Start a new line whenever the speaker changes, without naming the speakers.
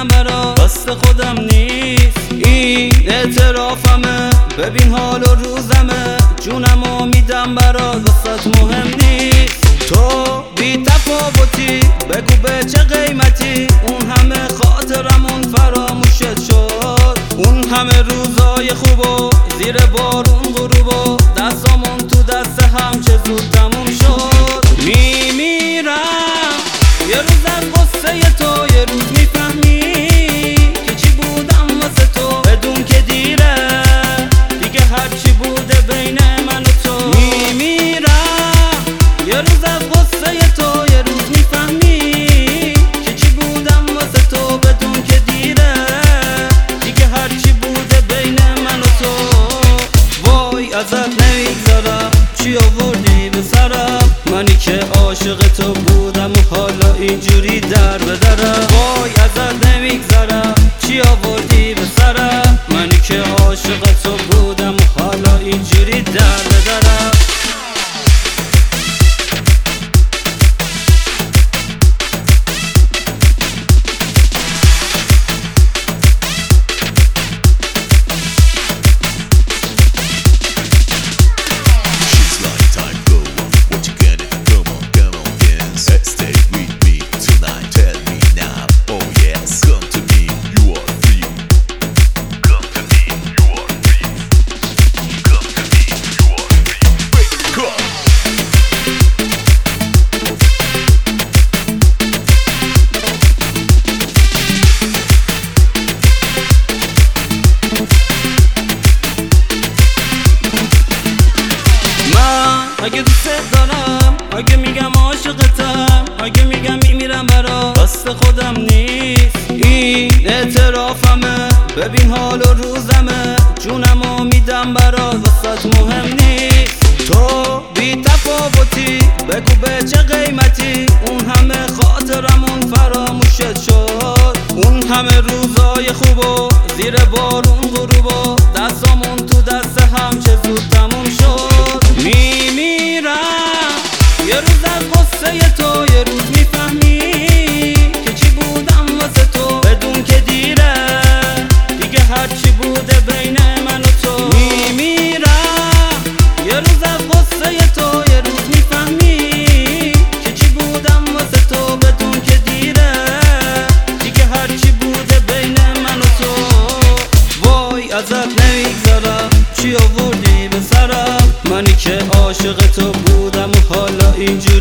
میمیرم برا دست خودم نیست این اعترافمه. ببین حال و روزمه جونمو میدم برا واسات مهم نیست. تو بی تفاوتی بگو به چه قیمتی اون همه خاطرمون فراموشت شد. اون همه روزای خوبو زیر بارون غروبو دستامون تو دست هم چه زود تموم شد. میمیرم یه روز از قصه تو یه روز میفهمی که چی بودم واسه تو بدون که دیره دیگه هرچی بوده بین من و تو. میمیرم یه روز از قصه تو یه روز میفهمی که چی بودم واسه تو بدون که دیره دیگه هرچی بوده بین من و تو. وای ازت نمیگذارم چی آوردی به سرم منی که عاشق تو بودم و حالا اینجوری در بدرم. وای ازت نمیگذارم چی آوردی به سرم منی که عاشق تو بودم و حالا اینجوری در بدرم. اگه دوست دارم اگه میگم عاشقتم اگه میگم میمیرم برا دست خودم نیست این اعترافمه. ببین حال و روزمه جونمو میدم برا واسات مهم نیست. تو بی تفاوتی بگو به چه قیمتی اون همه خاطرمون فراموشت شد. اون همه روزای خوبو زیر بارون غروبو دستامون تو دست هم چه زود تموم شد. میمیرم یه روز از قصه تو یه روز میفهمی که چی بودم واسه تو بدون که دیره دیگه هرچی بوده بین من و تو. میمیرم یه روز از قصه تو یه روز میفهمی که چی بودم واسه تو بدون که دیره دیگه هرچی بوده بین من و تو. وای ازت نمیگذارم چی آوردی به سرم منی که عاشق تو بودم و حالا اینجوری